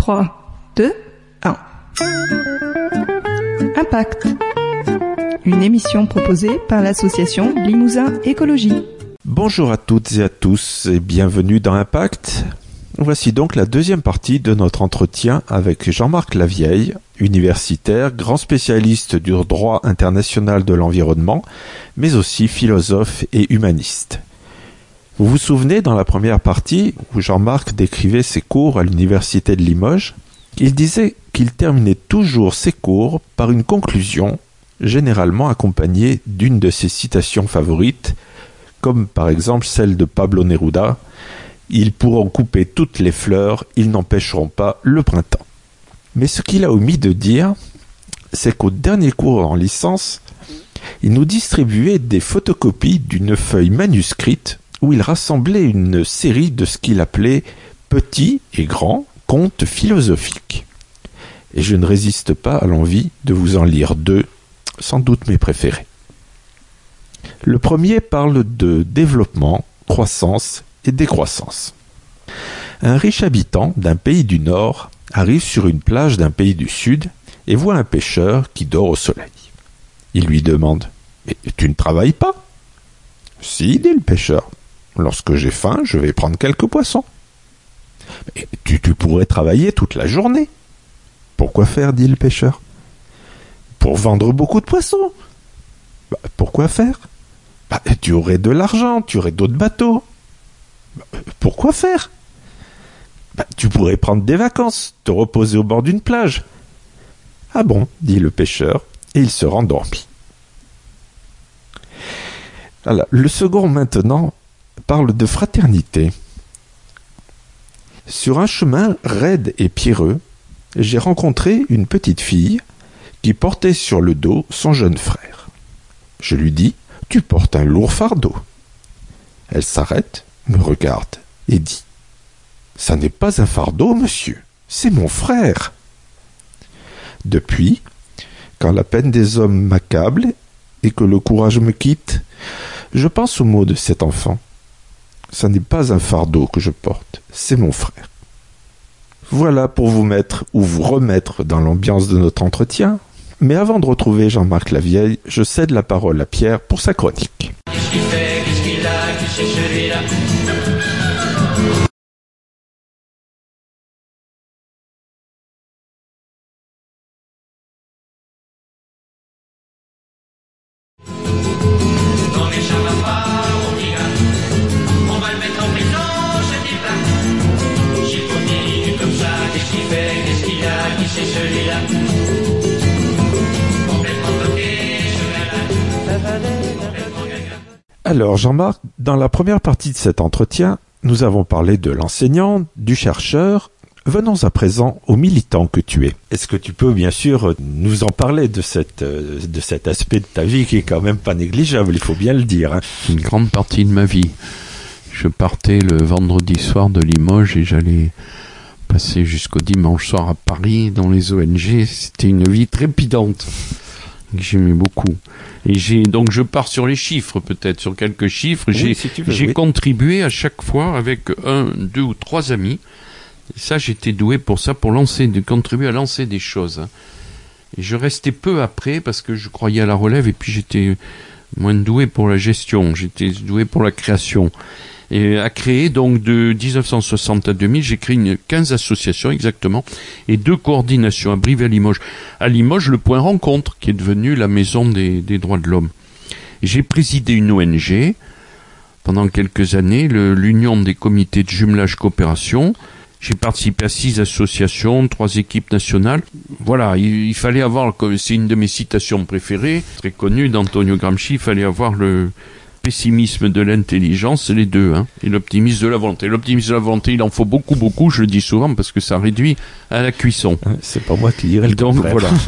3, 2, 1. Impact. Une émission proposée par l'association Limousin Écologie. Bonjour à toutes et à tous et bienvenue dans Impact. Voici donc la deuxième partie de notre entretien avec Jean-Marc Lavieille, universitaire, grand spécialiste du droit international de l'environnement, mais aussi philosophe et humaniste. Vous vous souvenez, dans la première partie, où Jean-Marc décrivait ses cours à l'université de Limoges, il disait qu'il terminait toujours ses cours par une conclusion, généralement accompagnée d'une de ses citations favorites, comme par exemple celle de Pablo Neruda, « Ils pourront couper toutes les fleurs, ils n'empêcheront pas le printemps ». Mais ce qu'il a omis de dire, c'est qu'au dernier cours en licence, il nous distribuait des photocopies d'une feuille manuscrite où il rassemblait une série de ce qu'il appelait « petits et grands contes philosophiques ». Et je ne résiste pas à l'envie de vous en lire deux, sans doute mes préférés. Le premier parle de développement, croissance et décroissance. Un riche habitant d'un pays du Nord arrive sur une plage d'un pays du Sud et voit un pêcheur qui dort au soleil. Il lui demande « Mais tu ne travailles pas ?»« Si, dit le pêcheur. Lorsque j'ai faim, je vais prendre quelques poissons. »« Mais tu pourrais travailler toute la journée. »« Pourquoi faire ?» dit le pêcheur. « Pour vendre beaucoup de poissons. »« Pourquoi faire ? » Tu aurais de l'argent, tu aurais d'autres bateaux. »« Pourquoi faire ? » Tu pourrais prendre des vacances, te reposer au bord d'une plage. »« Ah bon, dit le pêcheur, et il se rendormit. Voilà. Le second maintenant parle de fraternité. Sur un chemin raide et pierreux, j'ai rencontré une petite fille qui portait sur le dos son jeune frère. Je lui dis « Tu portes un lourd fardeau. » Elle s'arrête, me regarde et dit « Ça n'est pas un fardeau, monsieur, c'est mon frère. » Depuis, quand la peine des hommes m'accable et que le courage me quitte, je pense aux mots de cet enfant. Ça n'est pas un fardeau que je porte, c'est mon frère. Voilà pour vous mettre ou vous remettre dans l'ambiance de notre entretien. Mais avant de retrouver Jean-Marc Lavieille, je cède la parole à Pierre pour sa chronique. Qu'est-ce qu'il fait ? Qu'est-ce qu'il a ? Qui c'est celui-là ? Non mais ça va pas, mon petit gars. On va le mettre en prison, ce type-là. S'il continue comme ça, qu'est-ce qu'il fait ? Qu'est-ce qu'il a ? Qui c'est celui-là ? Alors Jean-Marc, dans la première partie de cet entretien, nous avons parlé de l'enseignant, du chercheur. Venons à présent au militant que tu es. Est-ce que tu peux bien sûr nous en parler de cet aspect de ta vie qui est quand même pas négligeable, il faut bien le dire. Hein. Une grande partie de ma vie. Je partais le vendredi soir de Limoges et j'allais passer jusqu'au dimanche soir à Paris dans les ONG. C'était une vie trépidante que j'aimais beaucoup. Et je pars sur les chiffres, peut-être, sur quelques chiffres. Oui, j'ai contribué à chaque fois avec 1, 2 ou 3 amis. Et ça, j'étais doué pour ça, de contribuer à lancer des choses. Et je restais peu après parce que je croyais à la relève et puis j'étais moins doué pour la gestion. J'étais doué pour la création. Et à créer, donc, de 1960 à 2000, j'ai créé 15 associations exactement et 2 coordinations à Brive et à Limoges. À Limoges, le Point Rencontre, qui est devenu la maison des droits de l'homme. J'ai présidé une ONG pendant quelques années, l'Union des comités de jumelage coopération. J'ai participé à 6 associations, 3 équipes nationales. Voilà, il fallait avoir, c'est une de mes citations préférées, très connue d'Antonio Gramsci, il fallait avoir le pessimisme de l'intelligence, les deux, hein, et l'optimisme de la volonté. L'optimisme de la volonté, il en faut beaucoup, beaucoup, je le dis souvent, parce que ça réduit à la cuisson. C'est pas moi qui dirais le donc contraire. Voilà.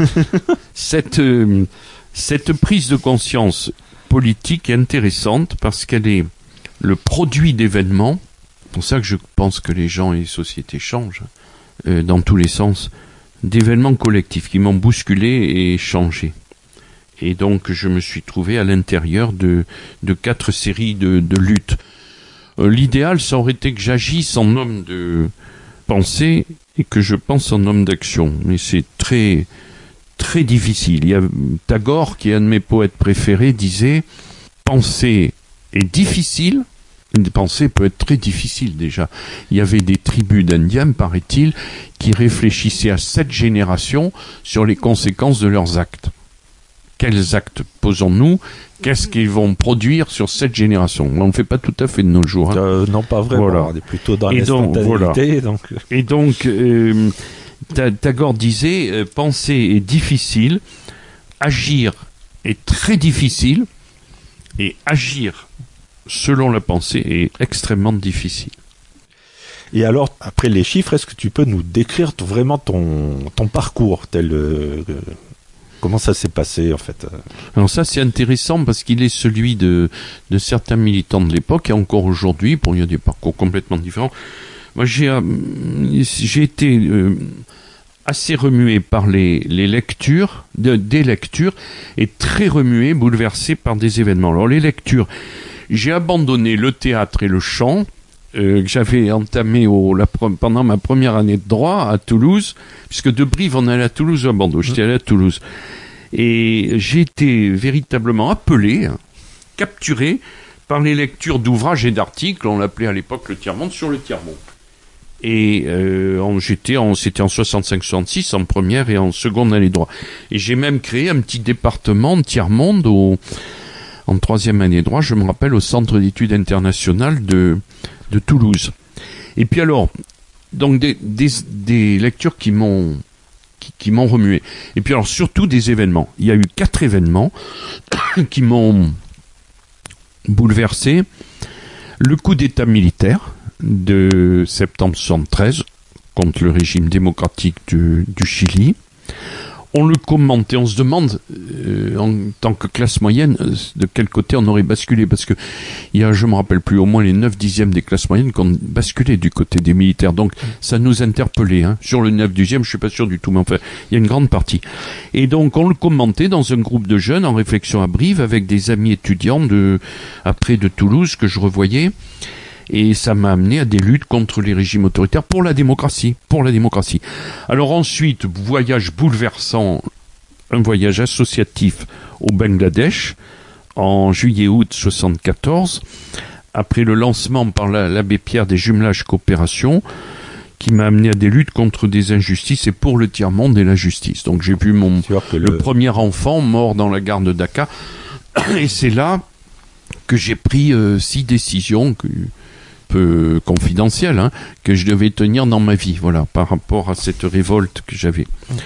Cette prise de conscience politique est intéressante parce qu'elle est le produit d'événements. C'est pour ça que je pense que les gens et les sociétés changent, dans tous les sens, d'événements collectifs qui m'ont bousculé et changé. Et donc, je me suis trouvé à l'intérieur de 4 séries de luttes. L'idéal, ça aurait été que j'agisse en homme penser et que je pense en homme d'action. Mais c'est très, très difficile. Il y a Tagore, qui est un de mes poètes préférés, disait « Penser est difficile ». Une pensée peut être très difficile déjà. Il y avait des tribus d'Indiens, paraît-il, qui réfléchissaient à 7 générations sur les conséquences de leurs actes. Quels actes posons-nous? Qu'est-ce qu'ils vont produire sur 7 générations? On ne fait pas tout à fait de nos jours. Hein. Non, pas vraiment. Voilà. On est plutôt dans l'instantanéité. Et donc, Tagore disait, penser est difficile, agir est très difficile, et agir selon la pensée est extrêmement difficile. Et alors, après les chiffres, est-ce que tu peux nous décrire vraiment ton parcours comment ça s'est passé, en fait? Alors ça, c'est intéressant parce qu'il est celui de certains militants de l'époque et encore aujourd'hui. Bon, il y a des parcours complètement différents. Moi, j'ai été assez remué par les lectures, des lectures, et très remué, bouleversé par des événements. Alors, les lectures, j'ai abandonné le théâtre et le chant, que j'avais entamé pendant ma première année de droit à Toulouse, puisque de Brive on allait à Toulouse ou à Bordeaux, j'étais allé à Toulouse. Et j'ai été véritablement appelé, capturé par les lectures d'ouvrages et d'articles, on l'appelait à l'époque le tiers-monde, sur le tiers-monde. Et c'était en 65-66 en première et en seconde année de droit. Et j'ai même créé un petit département de tiers-monde en troisième année de droit, je me rappelle, au Centre d'études internationales de Toulouse. Et puis alors, donc des lectures qui m'ont remué. Et puis alors surtout des événements. Il y a eu 4 événements qui m'ont bouleversé. Le coup d'État militaire de septembre 73 contre le régime démocratique du Chili. On le commentait, on se demande, en tant que classe moyenne, de quel côté on aurait basculé, parce que il y a, je me rappelle plus, au moins les 9/10 des classes moyennes qui ont basculé du côté des militaires. Donc, ça nous interpellait, hein. Sur le 9/10, je suis pas sûr du tout, mais enfin, il y a une grande partie. Et donc, on le commentait dans un groupe de jeunes en réflexion à Brive, avec des amis étudiants de Toulouse que je revoyais. Et ça m'a amené à des luttes contre les régimes autoritaires pour la démocratie. Alors ensuite, voyage bouleversant, un voyage associatif au Bangladesh, en juillet-août 74, après le lancement par l'abbé Pierre des jumelages coopération, qui m'a amené à des luttes contre des injustices et pour le tiers-monde et la justice. Donc j'ai vu le premier enfant mort dans la gare de Dhaka, et c'est là que j'ai pris 6 décisions peu confidentiel, hein, que je devais tenir dans ma vie, voilà, par rapport à cette révolte que j'avais.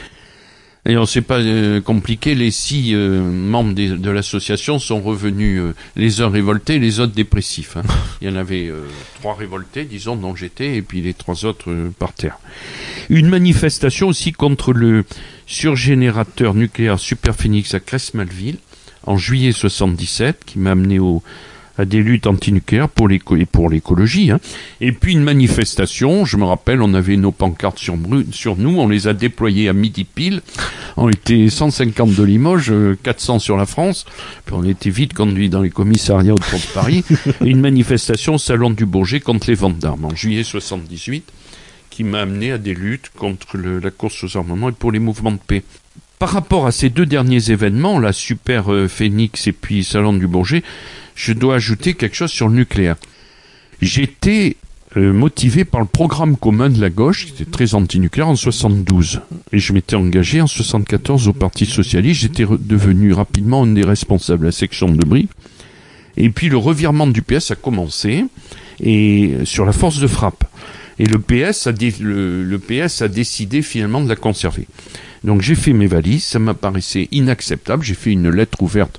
Et alors, c'est pas compliqué, les 6 membres de l'association sont revenus, les uns révoltés, les autres dépressifs. Hein. Il y en avait 3 révoltés, disons, dont j'étais, et puis les 3 autres par terre. Une manifestation aussi contre le surgénérateur nucléaire Superphénix à Crest-Malville, en juillet 77, qui m'a amené à des luttes antinucléaires pour l'écologie. Hein. Et puis une manifestation, je me rappelle, on avait nos pancartes sur nous, on les a déployées à midi pile. On était 150 de Limoges, 400 sur la France. Puis on était vite conduits dans les commissariats autour de Paris. Et une manifestation au Salon du Bourget contre les ventes d'armes en juillet 78, qui m'a amené à des luttes contre la course aux armements et pour les mouvements de paix. Par rapport à ces 2 derniers événements, la Super Phénix et puis Salon du Bourget, je dois ajouter quelque chose sur le nucléaire. J'étais motivé par le programme commun de la gauche, qui était très anti-nucléaire, en 72. Et je m'étais engagé en 74 au Parti Socialiste. J'étais devenu rapidement un des responsables de la section de Brive. Et puis le revirement du PS a commencé, et sur la force de frappe. Et le PS a décidé finalement de la conserver. Donc j'ai fait mes valises, ça m'apparaissait inacceptable. J'ai fait une lettre ouverte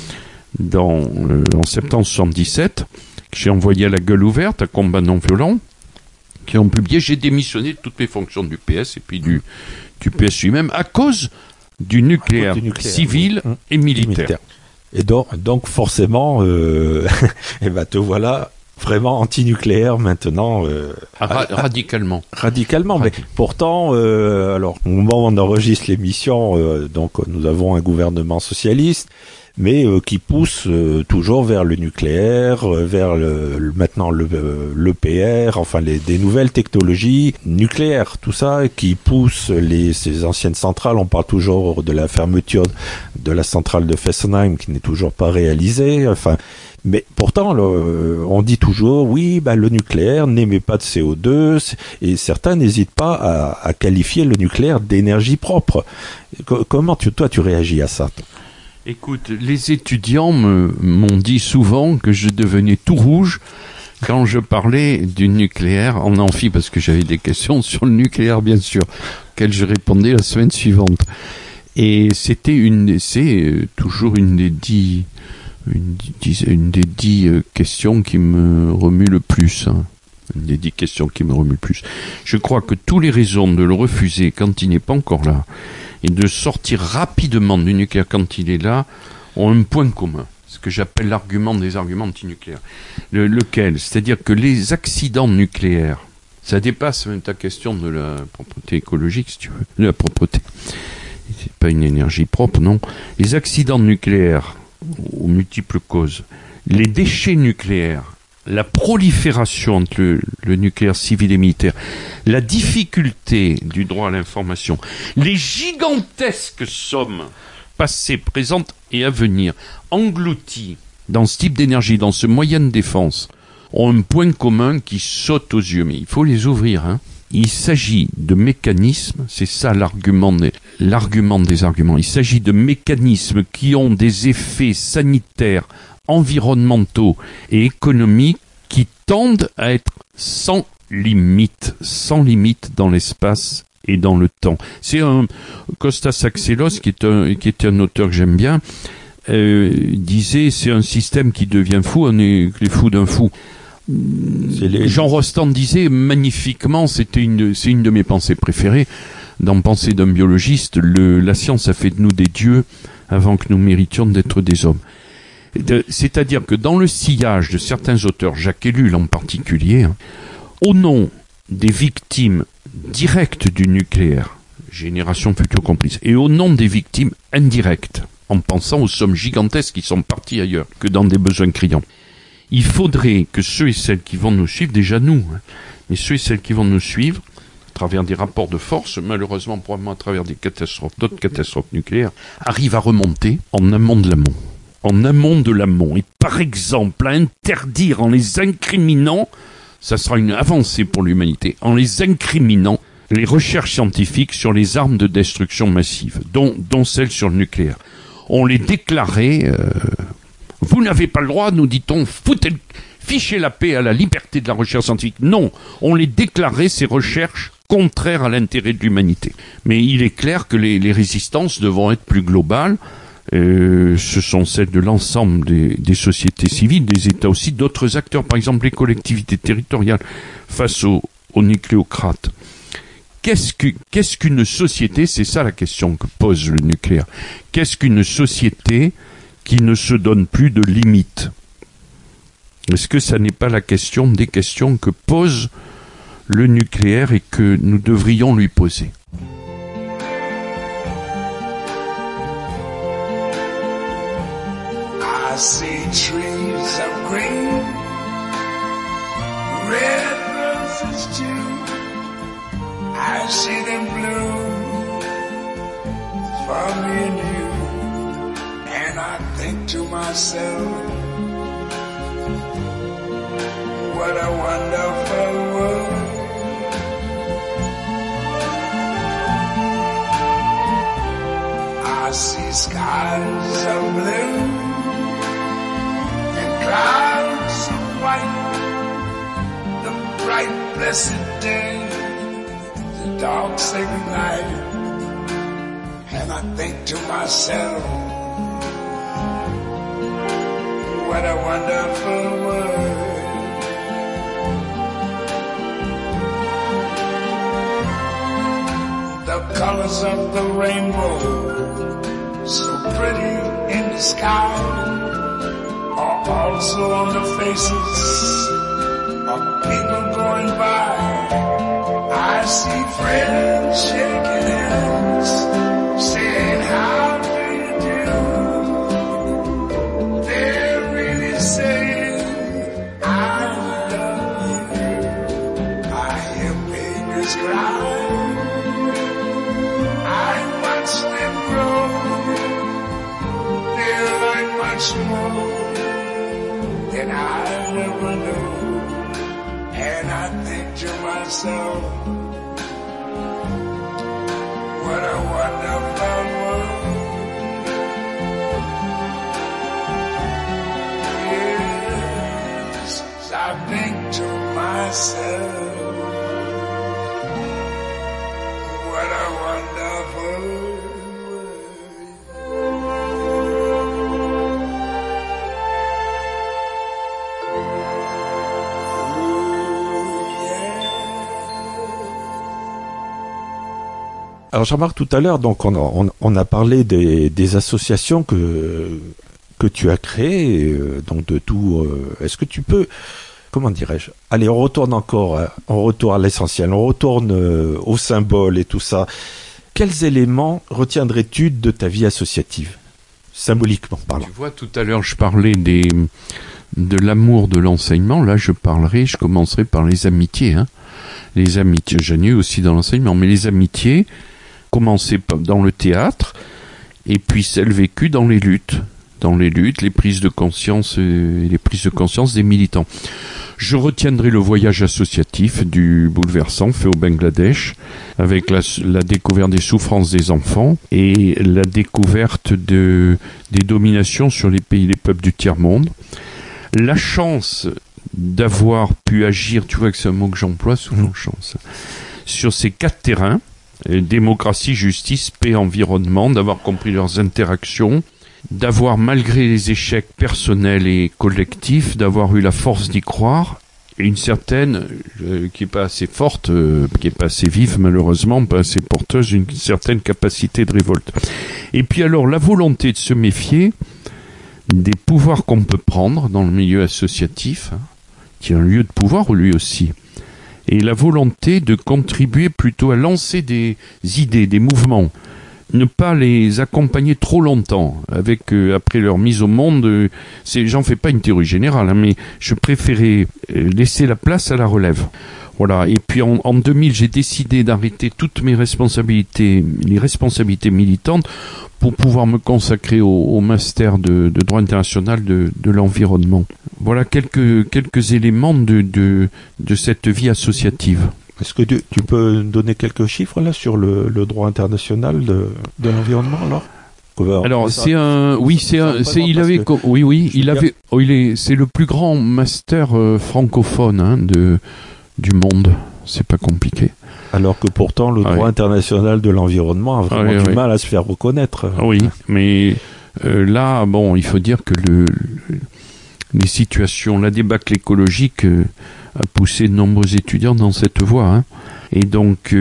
en septembre 77, que j'ai envoyé à la Gueule ouverte, à Combat non violent, qui ont publié. J'ai démissionné de toutes mes fonctions du PS et puis du PS lui-même à cause du nucléaire, civil et militaire. Et donc forcément, te voilà vraiment anti-nucléaire maintenant. Radicalement. Radicalement, mais pourtant, alors au moment où on enregistre l'émission, donc nous avons un gouvernement socialiste, mais qui pousse toujours vers le nucléaire, vers maintenant l'EPR, enfin des nouvelles technologies nucléaires, tout ça, qui pousse ces anciennes centrales. On parle toujours de la fermeture de la centrale de Fessenheim qui n'est toujours pas réalisée, enfin. Mais pourtant, on dit toujours, oui, le nucléaire n'émet pas de CO2, et certains n'hésitent pas à qualifier le nucléaire d'énergie propre. Comment toi tu réagis à ça? Écoute, les étudiants m'ont dit souvent que je devenais tout rouge quand je parlais du nucléaire en amphi, parce que j'avais des questions sur le nucléaire, bien sûr, auxquelles je répondais la semaine suivante. Et c'est toujours une des 10 questions qui me remue le plus. Une des 10 questions qui me remue le plus. Je crois que tous les raisons de le refuser quand il n'est pas encore là, et de sortir rapidement du nucléaire quand il est là, ont un point commun. Ce que j'appelle l'argument des arguments antinucléaires. Lequel? C'est-à-dire que les accidents nucléaires, ça dépasse même ta question de la propreté écologique, si tu veux. De la propreté. C'est pas une énergie propre, non. Les accidents nucléaires, aux multiples causes, les déchets nucléaires, la prolifération entre le nucléaire civil et militaire, la difficulté du droit à l'information, les gigantesques sommes passées, présentes et à venir, englouties dans ce type d'énergie, dans ce moyen de défense, ont un point commun qui saute aux yeux, mais il faut les ouvrir, hein. Il s'agit de mécanismes, c'est ça l'argument des arguments, il s'agit de mécanismes qui ont des effets sanitaires, environnementaux et économiques qui tendent à être sans limite dans l'espace et dans le temps. C'est Kostas Axelos, qui était un auteur que j'aime bien, disait c'est un système qui devient fou, on est les fous d'un fou. Jean Rostand disait magnifiquement, c'est une de mes pensées préférées, dans Pensée d'un biologiste, la science a fait de nous des dieux avant que nous méritions d'être des hommes. C'est-à-dire que dans le sillage de certains auteurs, Jacques Ellul en particulier, au nom des victimes directes du nucléaire, génération future complice, et au nom des victimes indirectes, en pensant aux sommes gigantesques qui sont parties ailleurs que dans des besoins criants, il faudrait que ceux et celles qui vont nous suivre, déjà nous, mais ceux et celles qui vont nous suivre, à travers des rapports de force, malheureusement probablement à travers d'autres catastrophes nucléaires, arrivent à remonter en amont de l'amont. En amont de l'amont. Et par exemple, à interdire en les incriminant, ça sera une avancée pour l'humanité, en les incriminant les recherches scientifiques sur les armes de destruction massive, dont celles sur le nucléaire. On les déclarait... Vous n'avez pas le droit, nous dit-on, fichez la paix à la liberté de la recherche scientifique. Non, on les déclarait, ces recherches, contraires à l'intérêt de l'humanité. Mais il est clair que les résistances devront être plus globales. Ce sont celles de l'ensemble des sociétés civiles, des États aussi, d'autres acteurs, par exemple les collectivités territoriales, face aux nucléocrates. Qu'est-ce qu'une société? C'est ça la question que pose le nucléaire. Qu'est-ce qu'une société qui ne se donne plus de limites? Est-ce que ça n'est pas la question des questions que pose le nucléaire et que nous devrions lui poser? I see trees of green, red roses too. I see them bloom for me and you. And I think to myself, what a wonderful world. I see skies of blue and clouds of white, the bright blessed day, the dark sacred night. And I think to myself, what a wonderful world. The colors of the rainbow, so pretty in the sky, are also on the faces of people going by. I see friends shaking hands, saying how do you do? They're really saying I love you. I hear babies cry, I watch them grow. They learn much more than I ever knew. And I think to myself, what a wonderful world. Yes, I think to myself, what a wonderful world. Alors Jean-Marc, tout à l'heure, donc on a parlé des associations que tu as créées, donc de tout. Est-ce que tu peux, comment dirais-je? Allez, on retourne à l'essentiel, on retourne au symbole et tout ça. Quels éléments retiendrais-tu de ta vie associative, symboliquement parlant? Tu vois, tout à l'heure, je parlais de l'amour de l'enseignement. Là, je commencerai par les amitiés. Hein. Les amitiés, j'en ai eu aussi dans l'enseignement, mais les amitiés commencer dans le théâtre et puis celles vécues dans les luttes, les prises de conscience et les prises de conscience des militants. Je retiendrai le voyage associatif du bouleversant fait au Bangladesh avec la découverte des souffrances des enfants et la découverte des dominations sur les peuples du tiers-monde. La chance d'avoir pu agir, tu vois que c'est un mot que j'emploie souvent, chance, sur ces 4 terrains, démocratie, justice, paix, environnement, d'avoir compris leurs interactions, d'avoir, malgré les échecs personnels et collectifs, d'avoir eu la force d'y croire, et une certaine, qui est pas assez forte, qui est pas assez vive malheureusement, pas assez porteuse, une certaine capacité de révolte. Et puis alors, la volonté de se méfier des pouvoirs qu'on peut prendre dans le milieu associatif, hein, qui est un lieu de pouvoir lui aussi, et la volonté de contribuer plutôt à lancer des idées, des mouvements, ne pas les accompagner trop longtemps avec après leur mise au monde. J'en fais pas une théorie générale, hein, mais je préférais laisser la place à la relève. Voilà. Et puis en 2000, j'ai décidé d'arrêter toutes mes responsabilités, les responsabilités militantes, pour pouvoir me consacrer au master de droit international de l'environnement. Voilà quelques éléments de cette vie associative. Est-ce que tu peux donner quelques chiffres là sur le droit international de l'environnement alors? C'est le plus grand master francophone hein, du monde. C'est pas compliqué. Alors que pourtant le droit international de l'environnement a vraiment du mal à se faire reconnaître. Oui, mais là, bon, il faut dire que les situations, la débâcle écologique a poussé de nombreux étudiants dans cette voie. Hein. Et donc,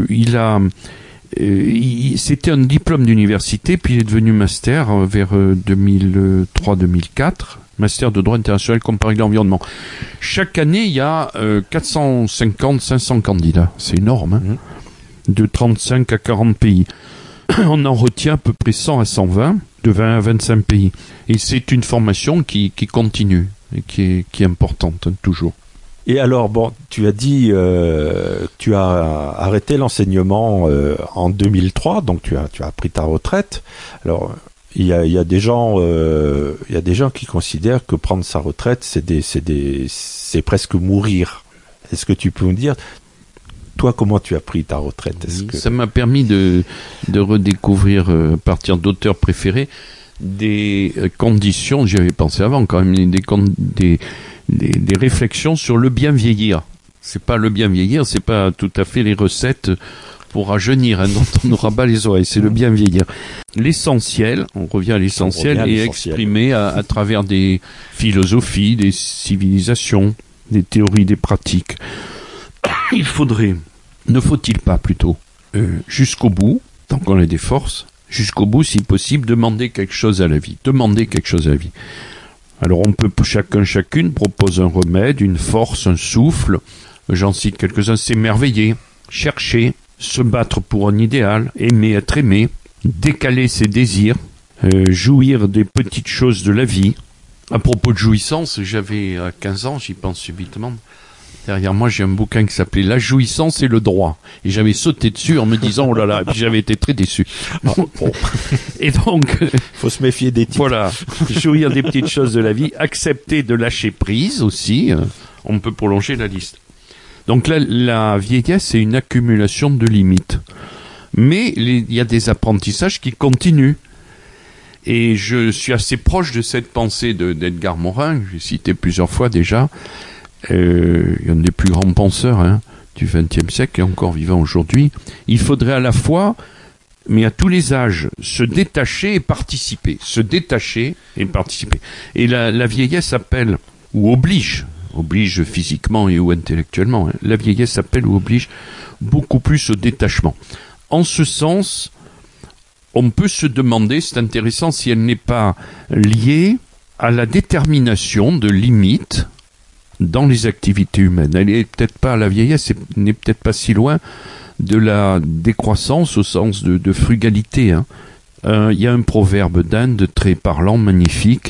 c'était un diplôme d'université, puis il est devenu master vers 2003-2004. Master de droit international comparé à l'environnement. Chaque année, il y a 450-500 candidats. C'est énorme, hein, de 35 à 40 pays. On en retient à peu près 100 à 120, de 20 à 25 pays. Et c'est une formation qui continue et qui est importante, hein, toujours. Et alors, bon, tu as dit tu as arrêté l'enseignement en 2003, donc tu as pris ta retraite. Alors, il y a des gens qui considèrent que prendre sa retraite, c'est presque mourir. Est-ce que tu peux nous dire, toi, comment tu as pris ta retraite? Ça m'a permis de redécouvrir, à partir d'auteurs préférés, des conditions, j'y avais pensé avant quand même, des réflexions sur le bien vieillir. C'est pas le bien vieillir, c'est pas tout à fait les recettes pour rajeunir, hein, dont on nous rabat les oreilles, c'est le bien vieillir. L'essentiel, on revient à l'essentiel, est exprimé à travers des philosophies, des civilisations, des théories, des pratiques. Ne faut-il pas plutôt, jusqu'au bout, tant qu'on a des forces, jusqu'au bout, si possible, demander quelque chose à la vie. Alors on peut chacune propose un remède, une force, un souffle. J'en cite quelques-uns, s'émerveiller, chercher, se battre pour un idéal, aimer être aimé, décaler ses désirs, jouir des petites choses de la vie. À propos de jouissance, j'avais 15 ans, j'y pense subitement. Derrière moi, j'ai un bouquin qui s'appelait La jouissance et le droit. Et j'avais sauté dessus en me disant, oh là là, et puis j'avais été très déçu. Bon. Et donc, Faut se méfier des titres. voilà, jouir des petites choses de la vie, accepter de lâcher prise aussi, on peut prolonger la liste. Donc là, la vieillesse, c'est une accumulation de limites. Mais il y a des apprentissages qui continuent. Et je suis assez proche de cette pensée d'Edgar Morin, j'ai cité plusieurs fois déjà. Un des plus grands penseurs du XXe siècle et encore vivant aujourd'hui. Il faudrait à la fois, mais à tous les âges, se détacher et participer. Se détacher et participer. Et la vieillesse appelle, ou oblige physiquement et ou intellectuellement, la vieillesse appelle ou oblige beaucoup plus au détachement. En ce sens, on peut se demander, c'est intéressant, si elle n'est pas liée à la détermination de limites dans les activités humaines. Elle est peut-être pas, la vieillesse n'est peut-être pas si loin de la décroissance au sens de frugalité. Il y a un proverbe d'Inde très parlant, magnifique,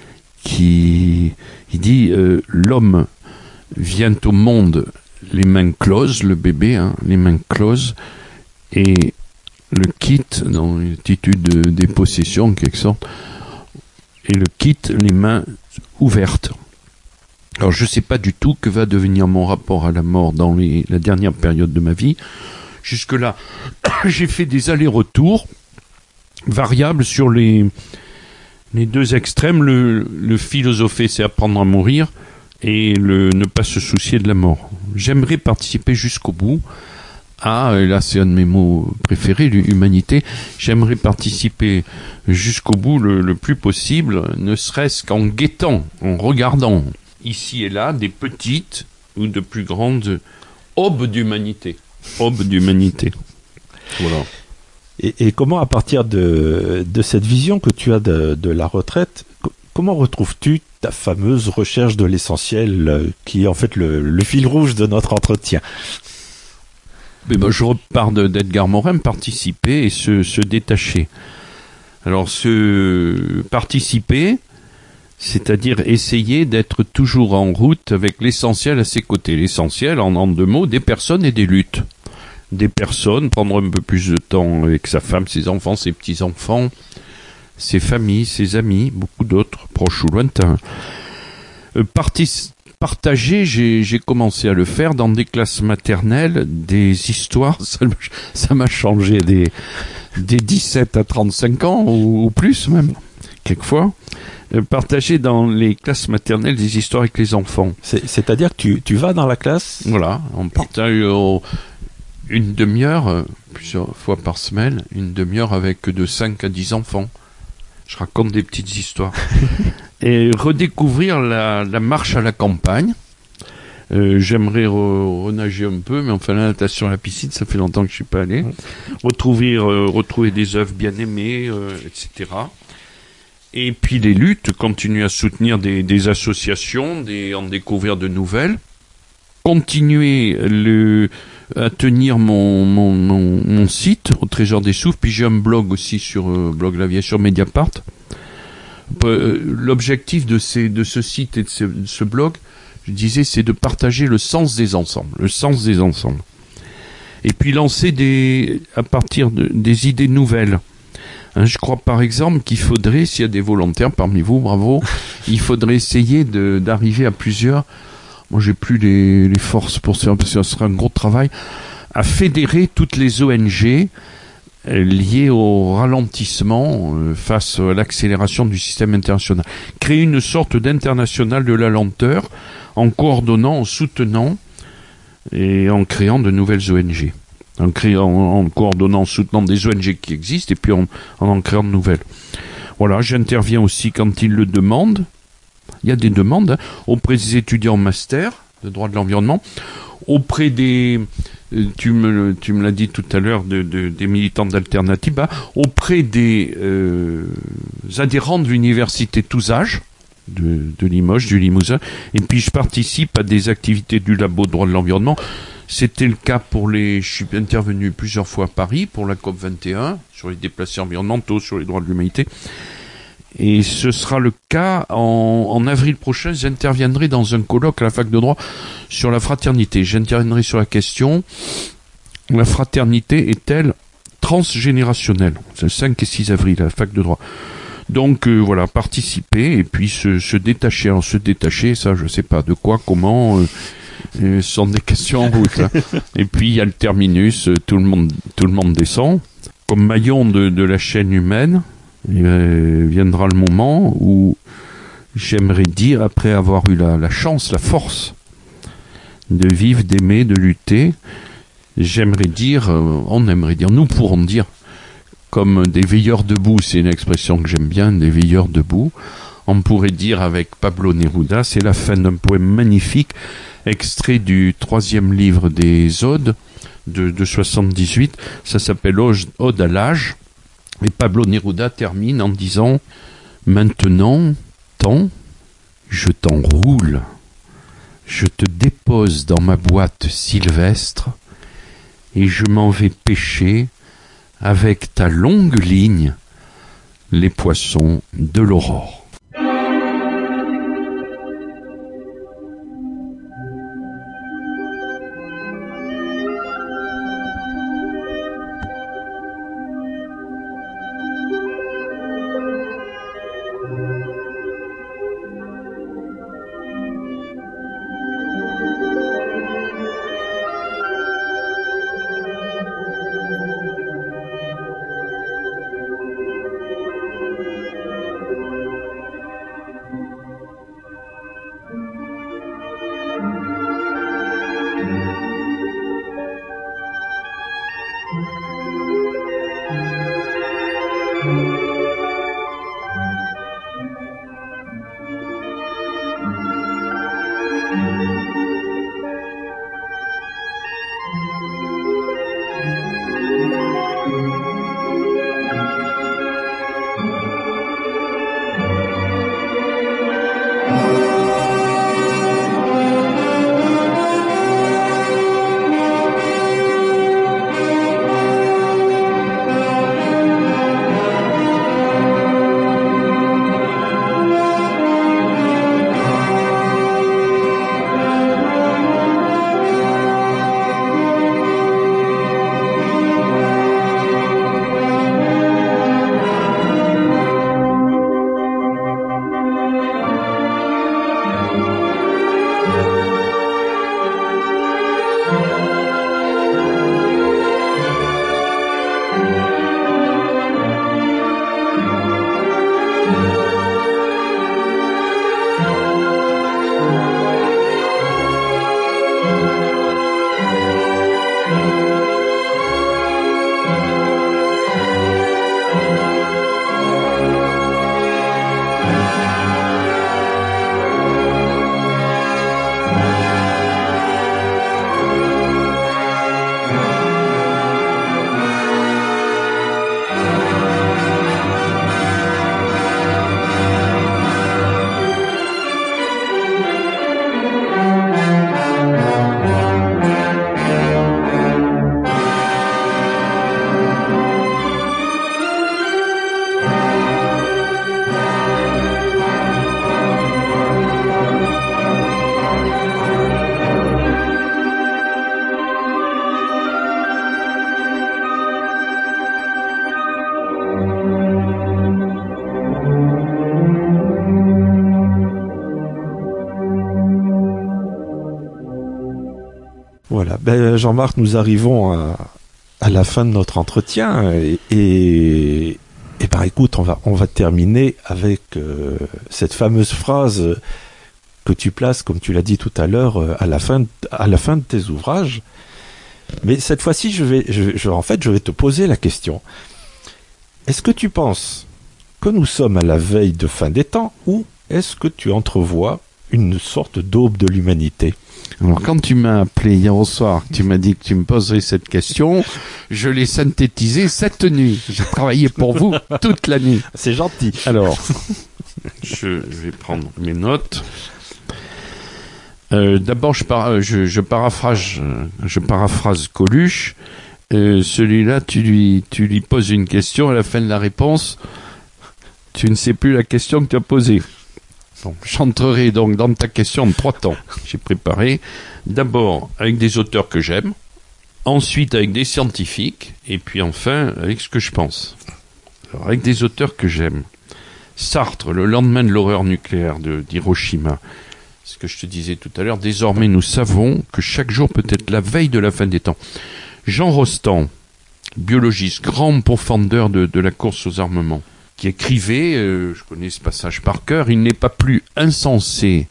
qui dit l'homme vient au monde les mains closes, le bébé, les mains closes, et le quitte dans une attitude de dépossession en quelque sorte, et le quitte les mains ouvertes. Alors je ne sais pas du tout que va devenir mon rapport à la mort dans la dernière période de ma vie. Jusque-là, j'ai fait des allers-retours variables sur les deux extrêmes. Le philosopher, c'est apprendre à mourir, et ne pas se soucier de la mort. J'aimerais participer jusqu'au bout et là c'est un de mes mots préférés, l'humanité. J'aimerais participer jusqu'au bout le plus possible, ne serait-ce qu'en guettant, en regardant ici et là des petites ou de plus grandes aubes d'humanité. Aubes d'humanité. Voilà. Et comment, à partir de cette vision que tu as de la retraite, comment retrouves-tu ta fameuse recherche de l'essentiel qui est en fait le fil rouge de notre entretien? Je repars d'Edgar Morin, participer et se détacher. Alors, se participer, c'est-à-dire essayer d'être toujours en route avec l'essentiel à ses côtés. L'essentiel, en deux mots, des personnes et des luttes. Des personnes, prendre un peu plus de temps avec sa femme, ses enfants, ses petits-enfants, ses familles, ses amis, beaucoup d'autres, proches ou lointains. Partager, j'ai commencé à le faire dans des classes maternelles, des histoires, ça m'a changé des 17 à 35 ans, ou plus même, quelquefois. Partager dans les classes maternelles des histoires avec les enfants. C'est-à-dire que tu vas dans la classe? Voilà, on partage une demi-heure, plusieurs fois par semaine, une demi-heure avec de 5 à 10 enfants. Je raconte des petites histoires. Et redécouvrir la marche à la campagne. J'aimerais renager un peu, mais enfin la natation à la piscine, ça fait longtemps que je suis pas allé. Retrouver des œuvres bien aimées, etc. Et puis les luttes, continuer à soutenir des associations, en découvrir de nouvelles. Continuer à tenir mon site au Trésor des Souffles, puis j'ai un blog aussi sur blog La Vieille sur Mediapart. L'objectif de ce site et de ce blog, je disais, c'est de partager le sens des ensembles, et puis lancer à partir des idées nouvelles. Je crois par exemple qu'il faudrait, s'il y a des volontaires parmi vous, bravo, il faudrait essayer d'arriver à plusieurs. Moi, j'ai plus les forces pour ça, parce que ce sera un gros travail, à fédérer toutes les ONG liées au ralentissement face à l'accélération du système international. Créer une sorte d'international de la lenteur en coordonnant, en soutenant et en créant de nouvelles ONG. En coordonnant, en soutenant des ONG qui existent et puis en créant de nouvelles. Voilà, j'interviens aussi quand ils le demandent. Il y a des demandes auprès des étudiants en master de droit de l'environnement, auprès des, tu me l'as dit tout à l'heure, des militants d'Alternative, auprès des adhérents de l'université tous âges, de Limoges, du Limousin. Et puis je participe à des activités du labo droit de l'environnement. C'était le cas je suis intervenu plusieurs fois à Paris pour la COP 21 sur les déplacés environnementaux, sur les droits de l'humanité. Et ce sera le cas en avril prochain. J'interviendrai dans un colloque à la fac de droit sur la fraternité. J'interviendrai sur la question: la fraternité est-elle transgénérationnelle? C'est le 5 et 6 avril à la fac de droit. Donc voilà, participer et puis se détacher. Alors se détacher, ça je sais pas de quoi, comment, ce sont des questions en route là. Et puis il y a le terminus, tout le monde descend. Comme maillon de la chaîne humaine, viendra le moment où j'aimerais dire, après avoir eu la chance, la force de vivre, d'aimer, de lutter, nous pourrons dire, comme des veilleurs debout, c'est une expression que j'aime bien, des veilleurs debout, on pourrait dire avec Pablo Neruda, c'est la fin d'un poème magnifique, extrait du 3e livre des Odes de 78, ça s'appelle Ode à l'âge, et Pablo Neruda termine en disant: maintenant, je t'enroule, je te dépose dans ma boîte sylvestre, et je m'en vais pêcher avec ta longue ligne les poissons de l'aurore. Voilà, Jean-Marc, nous arrivons à la fin de notre entretien et écoute, on va terminer avec cette fameuse phrase que tu places, comme tu l'as dit tout à l'heure, à la fin de tes ouvrages. Mais cette fois-ci, je vais te poser la question. Est-ce que tu penses que nous sommes à la veille de fin des temps, ou est-ce que tu entrevois une sorte d'aube de l'humanité ? Alors, quand tu m'as appelé hier au soir, tu m'as dit que tu me poserais cette question, je l'ai synthétisée cette nuit. J'ai travaillé pour vous toute la nuit. C'est gentil. Alors, Je vais prendre mes notes. D'abord, je paraphrase Coluche. Celui-là, tu lui poses une question, à la fin de la réponse, tu ne sais plus la question que tu as posée. Bon, j'entrerai donc dans ta question en 3 temps. J'ai préparé d'abord avec des auteurs que j'aime, ensuite avec des scientifiques, et puis enfin avec ce que je pense. Alors, avec des auteurs que j'aime. Sartre, le lendemain de l'horreur nucléaire d'Hiroshima. Ce que je te disais tout à l'heure, désormais nous savons que chaque jour peut être la veille de la fin des temps. Jean Rostand, biologiste, grand pourfendeur de la course aux armements, qui écrivait, je connais ce passage par cœur, il n'est pas plus insensé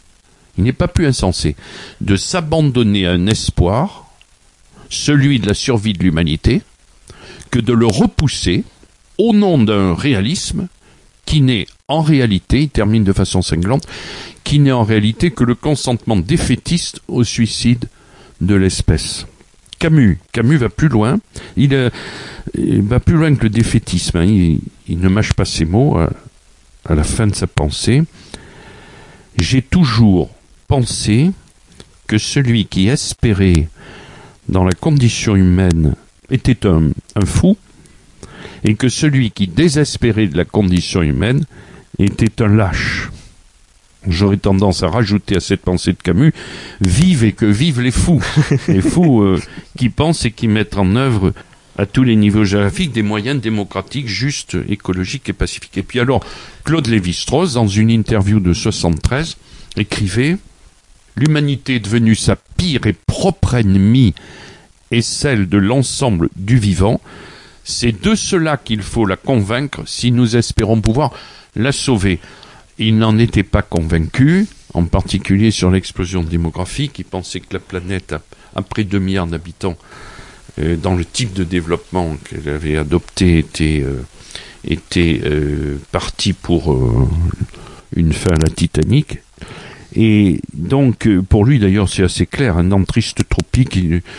de s'abandonner à un espoir, celui de la survie de l'humanité, que de le repousser au nom d'un réalisme qui n'est en réalité, il termine de façon cinglante, qui n'est en réalité que le consentement défaitiste au suicide de l'espèce. Camus va plus loin, il va plus loin que le défaitisme, hein. Il ne mâche pas ses mots à la fin de sa pensée. J'ai toujours pensé que celui qui espérait dans la condition humaine était un fou, et que celui qui désespérait de la condition humaine était un lâche. J'aurais tendance à rajouter à cette pensée de Camus, vive et que vivent les fous. Les fous qui pensent et qui mettent en œuvre à tous les niveaux géographiques des moyens démocratiques, justes, écologiques et pacifiques. Et puis alors, Claude Lévi-Strauss, dans une interview de 73, écrivait « L'humanité est devenue sa pire et propre ennemie et celle de l'ensemble du vivant. C'est de cela qu'il faut la convaincre si nous espérons pouvoir la sauver. » Il n'en était pas convaincu, en particulier sur l'explosion démographique. Il pensait que la planète, à près de 2 milliards d'habitants, dans le type de développement qu'elle avait adopté, était partie pour une fin à la Titanic. Et donc, pour lui d'ailleurs, c'est assez clair, un dentriste tropique,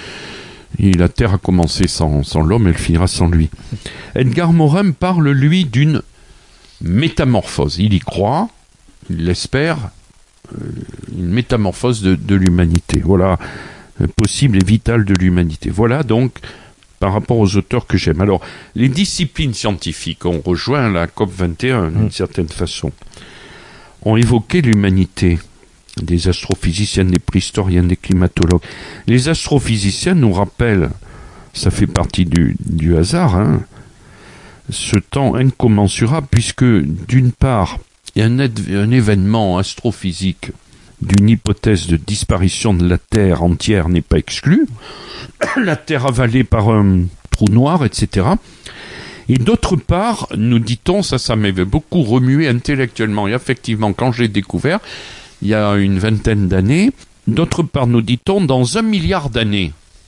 la Terre a commencé sans l'homme, elle finira sans lui. Edgar Morin parle, lui, d'une métamorphose. Il y croit, il l'espère, une métamorphose de l'humanité. Voilà, possible et vitale de l'humanité. Voilà donc par rapport aux auteurs que j'aime. Alors, les disciplines scientifiques ont rejoint la COP21 d'une certaine façon, ont évoqué l'humanité. Des astrophysiciens, des préhistoriens, des climatologues. Les astrophysiciens nous rappellent, ça fait partie du hasard, hein, ce temps incommensurable, puisque d'une part, il y a un événement astrophysique d'une hypothèse de disparition de la Terre entière n'est pas exclu, la Terre avalée par un trou noir, etc. Et d'autre part, nous dit-on, ça m'avait beaucoup remué intellectuellement et affectivement quand je l'ai découvert, il y a une vingtaine d'années, d'autre part, nous dit-on, dans 1 milliard d'années,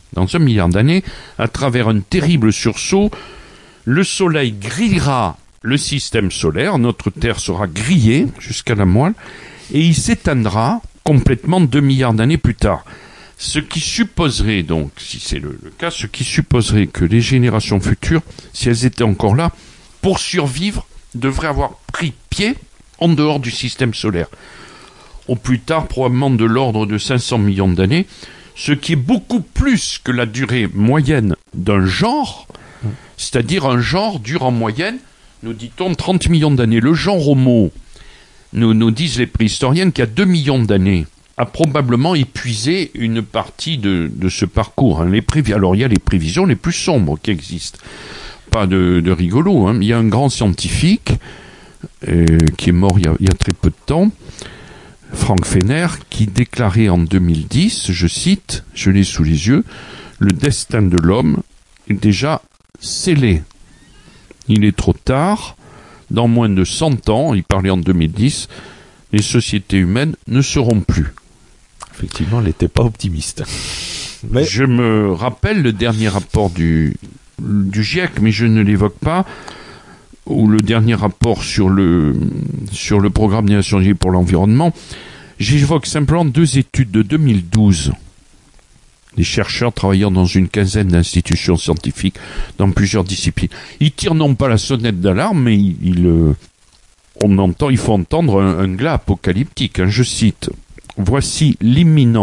à travers un terrible sursaut, le Soleil grillera le système solaire, notre Terre sera grillée jusqu'à la moelle, et il s'éteindra complètement 2 milliards d'années plus tard. Ce qui supposerait donc, si c'est le cas, ce qui supposerait que les générations futures, si elles étaient encore là, pour survivre, devraient avoir pris pied en dehors du système solaire. Au plus tard, probablement de l'ordre de 500 millions d'années, ce qui est beaucoup plus que la durée moyenne d'un genre, c'est-à-dire un genre dure en moyenne, nous dit-on, 30 millions d'années. Le genre Homo, nous disent les préhistoriens qu'il y a 2 millions d'années, a probablement épuisé une partie de ce parcours. Hein. Alors il y a les prévisions les plus sombres qui existent. Pas de rigolo. Hein. Il y a un grand scientifique qui est mort il y a très peu de temps, Frank Fener, qui déclarait en 2010, je cite, je l'ai sous les yeux, « Le destin de l'homme est déjà scellé. Il est trop tard. Dans moins de 100 ans, il parlait en 2010, les sociétés humaines ne seront plus. » Effectivement, elle n'était pas optimiste. Mais... Je me rappelle le dernier rapport du GIEC, mais je ne l'évoque pas, ou le dernier rapport sur le programme des Nations Unies pour l'environnement. J'évoque simplement 2 études de 2012. Des chercheurs travaillant dans une quinzaine d'institutions scientifiques dans plusieurs disciplines. Ils tirent non pas la sonnette d'alarme, mais ils il faut entendre un glas apocalyptique. Hein, je cite, « Voici l'imminence. »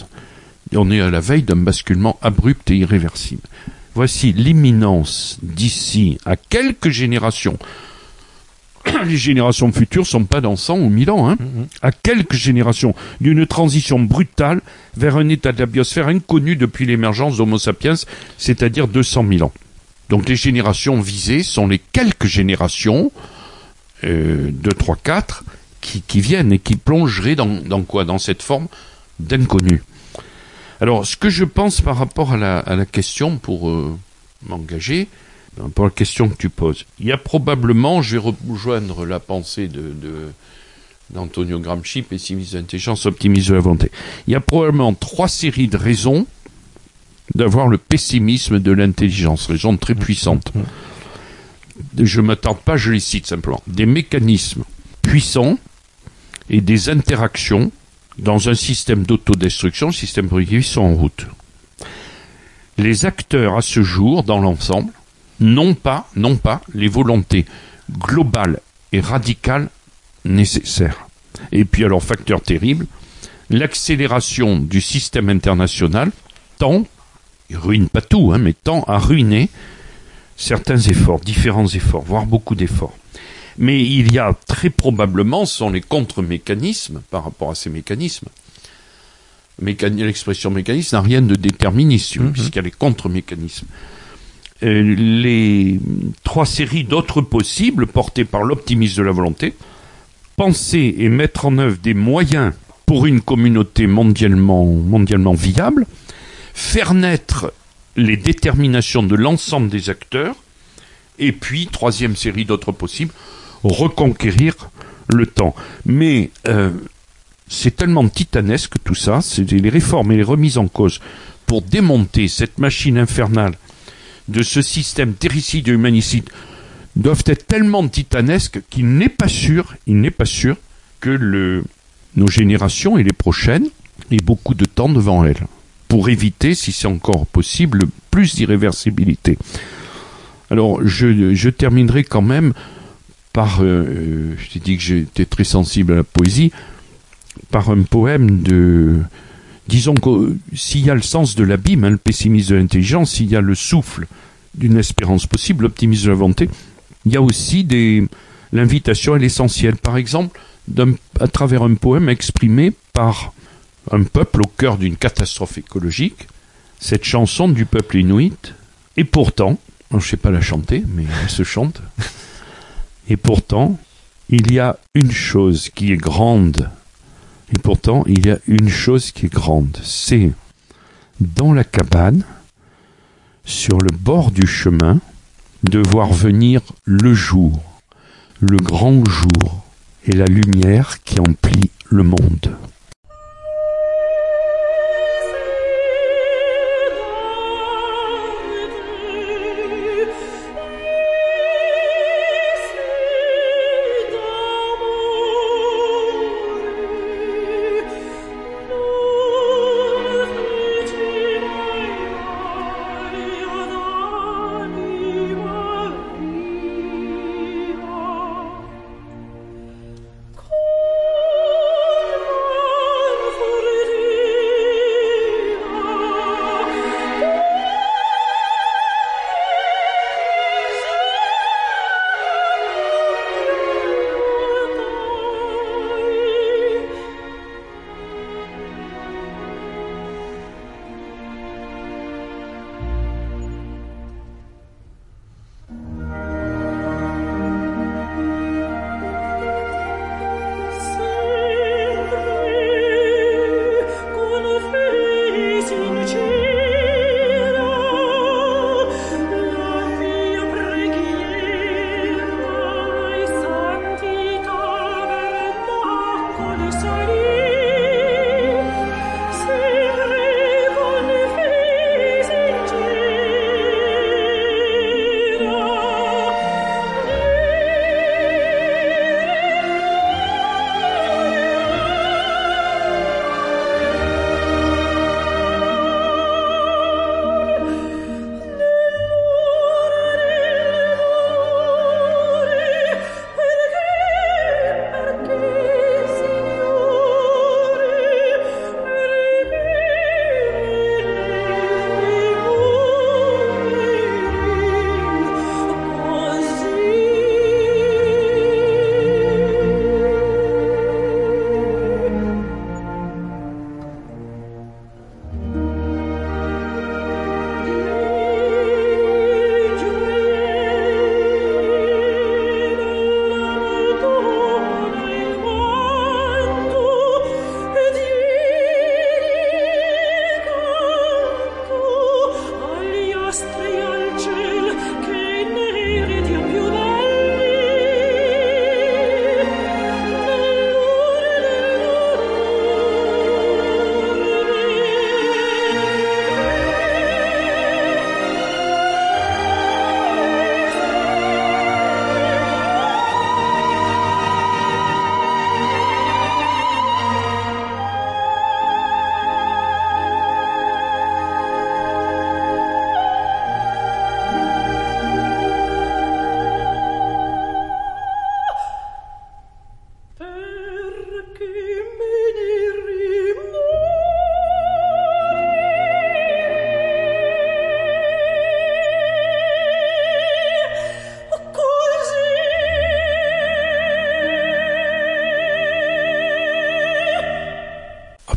On est à la veille d'un basculement abrupt et irréversible. « Voici l'imminence d'ici à quelques générations. » Les générations futures sont pas dans 100 ou 1000 ans. Hein, à quelques générations d'une transition brutale vers un état de la biosphère inconnu depuis l'émergence d'Homo sapiens, c'est-à-dire 200 000 ans. Donc les générations visées sont les quelques générations 2, 3, 4 qui viennent et qui plongeraient dans quoi? Dans cette forme d'inconnu. Alors, ce que je pense par rapport à la question pour m'engager, pour la question que tu poses, il y a probablement, je vais rejoindre la pensée d'Antonio Gramsci, pessimiste de l'intelligence, optimiste de la volonté. Il y a probablement 3 séries de raisons d'avoir le pessimisme de l'intelligence, raisons très puissantes. Je ne m'attarde pas, je les cite simplement. Des mécanismes puissants et des interactions dans un système d'autodestruction, le système productif, sont en route. Les acteurs, à ce jour, dans l'ensemble, n'ont pas les volontés globales et radicales nécessaires. Et puis, alors, facteur terrible, l'accélération du système international tend, il ruine pas tout, mais tend à ruiner certains efforts, différents efforts, voire beaucoup d'efforts. Mais il y a très probablement, ce sont les contre-mécanismes par rapport à ces mécanismes. L'expression mécanisme n'a rien de déterministe, puisqu'il y a les contre-mécanismes. Les 3 séries d'autres possibles, portées par l'optimisme de la volonté, penser et mettre en œuvre des moyens pour une communauté mondialement viable, faire naître les déterminations de l'ensemble des acteurs, et puis, 3e série d'autres possibles, reconquérir le temps. Mais c'est tellement titanesque tout ça, c'est les réformes et les remises en cause pour démonter cette machine infernale de ce système terricide et humanicide doivent être tellement titanesques qu'il n'est pas sûr que nos générations et les prochaines aient beaucoup de temps devant elles pour éviter, si c'est encore possible, plus d'irréversibilité. Alors, je terminerai quand même par, je t'ai dit que j'étais très sensible à la poésie, par un poème disons que s'il y a le sens de l'abîme, le pessimisme de l'intelligence, s'il y a le souffle d'une espérance possible, l'optimisme de la volonté, il y a aussi l'invitation et l'essentiel. Par exemple, à travers un poème exprimé par un peuple au cœur d'une catastrophe écologique, cette chanson du peuple inuit, et pourtant, je ne sais pas la chanter, mais elle se chante, et pourtant, il y a une chose qui est grande, c'est dans la cabane, sur le bord du chemin, de voir venir le jour, le grand jour, et la lumière qui emplit le monde. Oh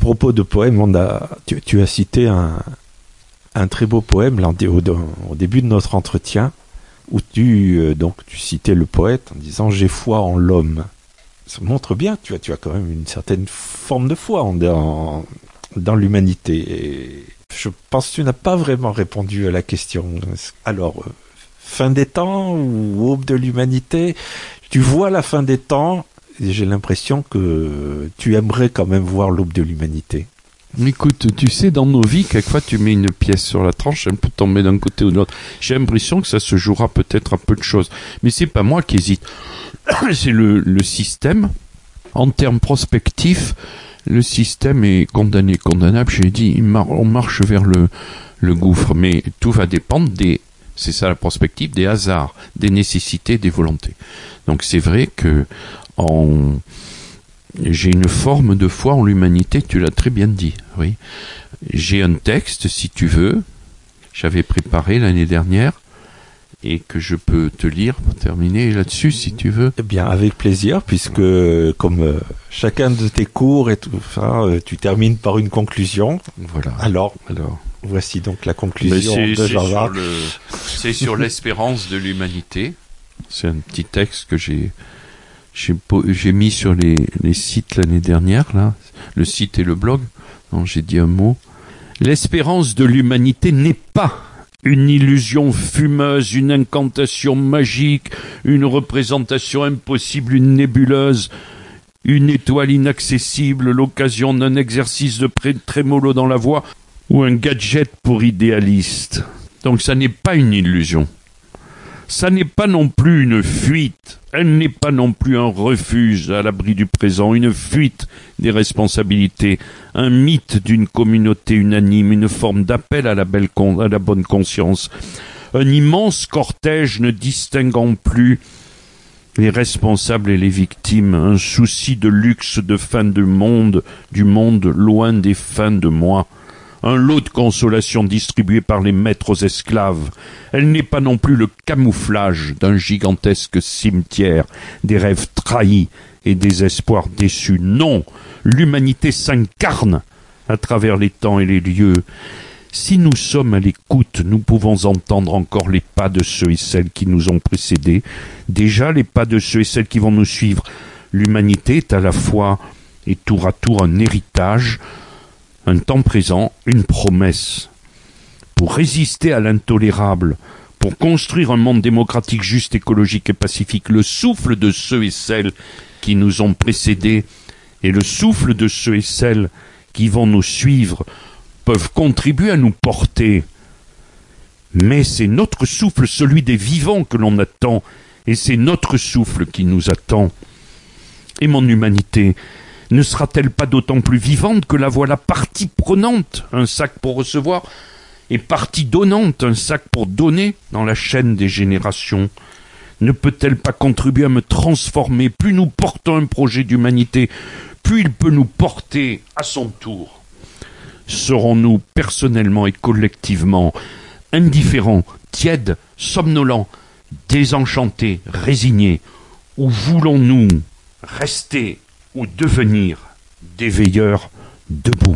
propos de poème, tu as cité un très beau poème là, au début de notre entretien, où tu citais le poète en disant « J'ai foi en l'homme ». Ça montre bien que tu as quand même une certaine forme de foi dans l'humanité. Et je pense que tu n'as pas vraiment répondu à la question. Alors, fin des temps ou aube de l'humanité, tu vois la fin des temps, et j'ai l'impression que tu aimerais quand même voir l'aube de l'humanité. Écoute, tu sais, dans nos vies, quelquefois tu mets une pièce sur la tranche, elle peut tomber d'un côté ou de l'autre. J'ai l'impression que ça se jouera peut-être un peu de choses. Mais c'est pas moi qui hésite. C'est le système. En termes prospectifs, le système est condamnable. J'ai dit, on marche vers le gouffre. Mais tout va dépendre c'est ça la prospective, des hasards, des nécessités, des volontés. Donc c'est vrai que j'ai une forme de foi en l'humanité, tu l'as très bien dit, oui. J'ai un texte, si tu veux, j'avais préparé l'année dernière, et que je peux te lire pour terminer là-dessus, si tu veux. Eh bien, avec plaisir, puisque comme chacun de tes cours et tout ça, tu termines par une conclusion. Voilà. Alors, voici donc la conclusion de Jean-Jacques. C'est sur l'espérance de l'humanité. C'est un petit texte que j'ai mis sur les sites l'année dernière, là, le site et le blog. Non, j'ai dit un mot. L'espérance de l'humanité n'est pas une illusion fumeuse, une incantation magique, une représentation impossible, une nébuleuse, une étoile inaccessible, l'occasion d'un exercice de trémolo dans la voix ou un gadget pour idéalistes. Donc ça n'est pas une illusion. Ça n'est pas non plus une fuite, elle n'est pas non plus un refuge à l'abri du présent, une fuite des responsabilités, un mythe d'une communauté unanime, une forme d'appel à la bonne conscience, un immense cortège ne distinguant plus les responsables et les victimes, un souci de luxe de fin du monde loin des fins de moi. Un lot de consolation distribué par les maîtres aux esclaves. Elle n'est pas non plus le camouflage d'un gigantesque cimetière, des rêves trahis et des espoirs déçus. Non, l'humanité s'incarne à travers les temps et les lieux. Si nous sommes à l'écoute, nous pouvons entendre encore les pas de ceux et celles qui nous ont précédés, déjà les pas de ceux et celles qui vont nous suivre. L'humanité est à la fois et tour à tour un héritage, un temps présent, une promesse. Pour résister à l'intolérable, pour construire un monde démocratique, juste, écologique et pacifique, le souffle de ceux et celles qui nous ont précédés et le souffle de ceux et celles qui vont nous suivre peuvent contribuer à nous porter. Mais c'est notre souffle, celui des vivants, que l'on attend, et c'est notre souffle qui nous attend. Et mon humanité ne sera-t-elle pas d'autant plus vivante que la voilà partie prenante, un sac pour recevoir, et partie donnante, un sac pour donner dans la chaîne des générations? Ne peut-elle pas contribuer à me transformer? Plus nous portons un projet d'humanité, plus il peut nous porter à son tour. Serons-nous personnellement et collectivement indifférents, tièdes, somnolents, désenchantés, résignés, ou voulons-nous rester ou devenir des veilleurs debout?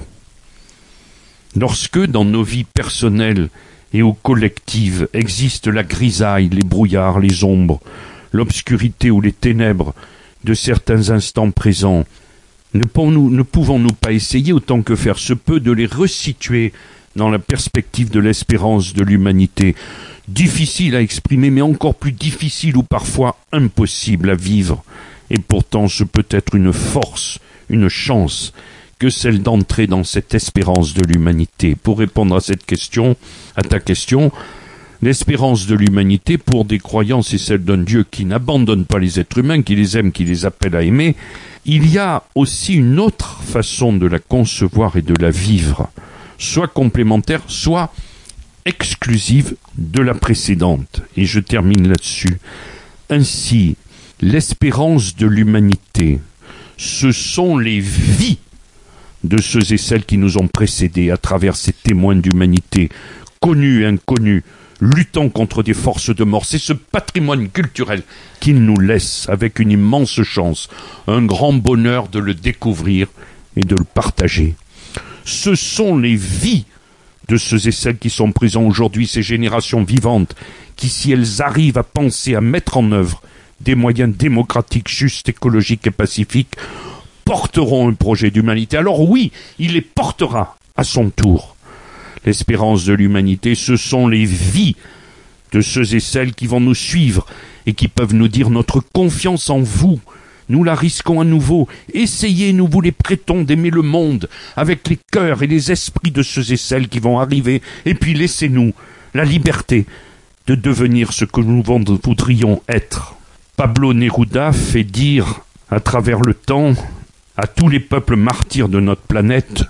Lorsque, dans nos vies personnelles et ou collectives, existe la grisaille, les brouillards, les ombres, l'obscurité ou les ténèbres de certains instants présents, ne pouvons-nous pas essayer, autant que faire se peut, de les resituer dans la perspective de l'espérance de l'humanité, difficile à exprimer, mais encore plus difficile ou parfois impossible à vivre? Et pourtant, ce peut être une force, une chance, que celle d'entrer dans cette espérance de l'humanité. Pour répondre à ta question, l'espérance de l'humanité, pour des croyants, c'est celle d'un Dieu qui n'abandonne pas les êtres humains, qui les aime, qui les appelle à aimer. Il y a aussi une autre façon de la concevoir et de la vivre, soit complémentaire, soit exclusive de la précédente. Et je termine là-dessus. Ainsi, l'espérance de l'humanité, ce sont les vies de ceux et celles qui nous ont précédés à travers ces témoins d'humanité, connus et inconnus, luttant contre des forces de mort. C'est ce patrimoine culturel qu'ils nous laissent avec une immense chance, un grand bonheur de le découvrir et de le partager. Ce sont les vies de ceux et celles qui sont présents aujourd'hui, ces générations vivantes, qui, si elles arrivent à penser, à mettre en œuvre des moyens démocratiques, justes, écologiques et pacifiques, porteront un projet d'humanité. Alors oui, il les portera à son tour. L'espérance de l'humanité, ce sont les vies de ceux et celles qui vont nous suivre et qui peuvent nous dire notre confiance en vous. Nous la risquons à nouveau. Essayez, nous vous les prêtons, d'aimer le monde avec les cœurs et les esprits de ceux et celles qui vont arriver. Et puis laissez-nous la liberté de devenir ce que nous voudrions être. Pablo Neruda fait dire à travers le temps à tous les peuples martyrs de notre planète,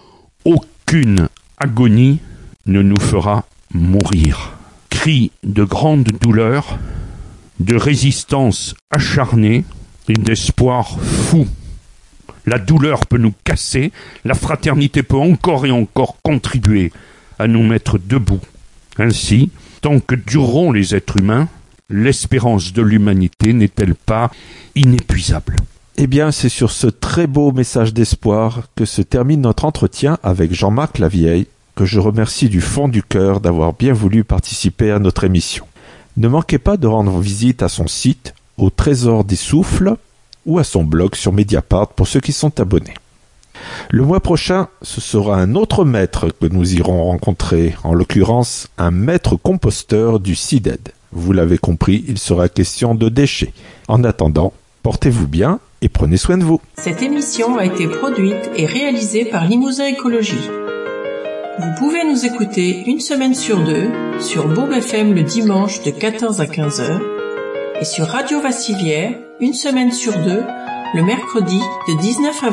aucune agonie ne nous fera mourir. Cri de grande douleur, de résistance acharnée et d'espoir fou. La douleur peut nous casser, la fraternité peut encore et encore contribuer à nous mettre debout. Ainsi, tant que dureront les êtres humains, l'espérance de l'humanité n'est-elle pas inépuisable? Eh bien, c'est sur ce très beau message d'espoir que se termine notre entretien avec Jean-Marc Lavieille, que je remercie du fond du cœur d'avoir bien voulu participer à notre émission. Ne manquez pas de rendre visite à son site, au Trésor des Souffles, ou à son blog sur Mediapart pour ceux qui sont abonnés. Le mois prochain, ce sera un autre maître que nous irons rencontrer, en l'occurrence un maître composteur du CIDED. Vous l'avez compris, il sera question de déchets. En attendant, portez-vous bien et prenez soin de vous. Cette émission a été produite et réalisée par Limousin Écologie. Vous pouvez nous écouter une semaine sur deux sur Bourg FM le dimanche de 14 à 15h et sur Radio Vassivière une semaine sur deux le mercredi de 19 à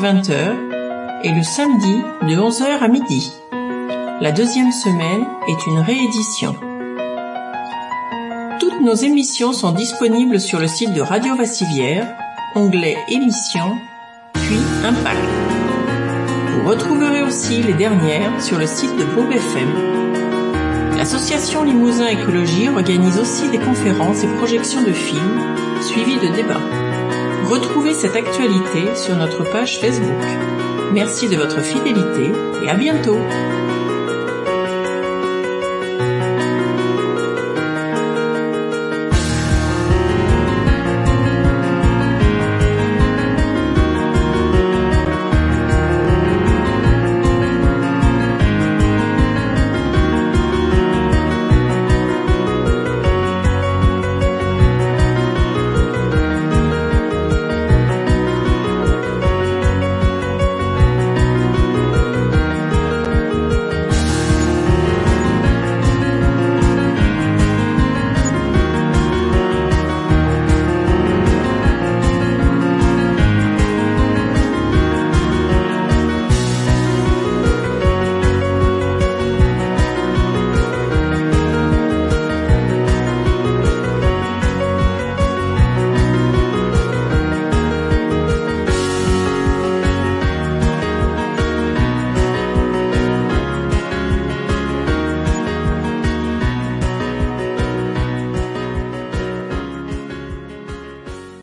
20h et le samedi de 11h à midi. La deuxième semaine est une réédition. Toutes nos émissions sont disponibles sur le site de Radio Vassivière, onglet émissions, puis impact. Vous retrouverez aussi les dernières sur le site de Bourg FM. L'association Limousin Écologie organise aussi des conférences et projections de films, suivies de débats. Retrouvez cette actualité sur notre page Facebook. Merci de votre fidélité et à bientôt.